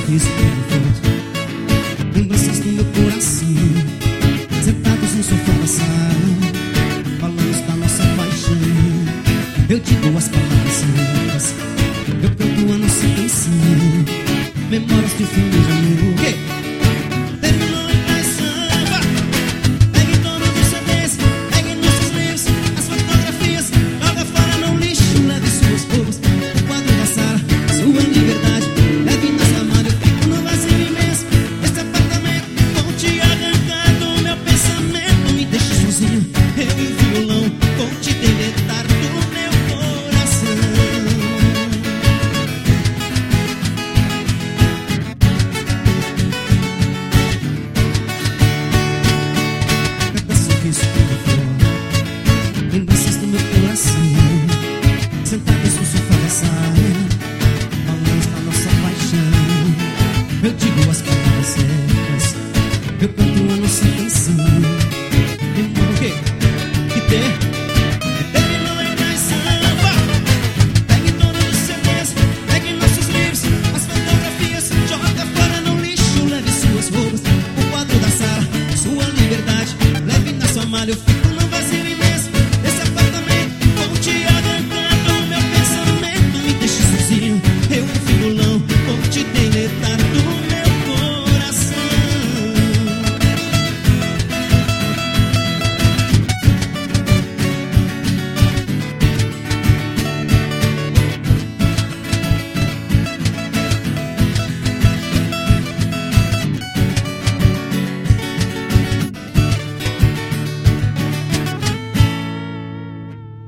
sorriso perfeito, lembranças do meu coração, sentados no sofá da sala, falamos da nossa paixão. Eu digo as palavras certas, eu canto a nossa canção, memórias de fim de amor. Terminou em traição. Pegue todos os CDs, pegue nossos livros, as fotografias, joga fora no lixo, leve suas roupas, o quadro da sala, sua liberdade, leve na sua mão. Eu fico no vazio imenso, esse apartamento, vou te arrancar do meu pensamento. Me deixe sozinho, eu e o violão, vou te deletar do meu coração. Cada sorriso pela flor, lembranças do meu coração, sentados no sofá da sala, falamos da nossa paixão. Eu digo as palavras certas, eu canto a nossa canção. Demora o quê? Que ter? Terminou em traição. Pegue todos os CDs, pegue nossos livros, as fotografias, joga fora no lixo, leve suas roupas, o quadro da sala, sua liberdade, leve na sua malha. Eu fico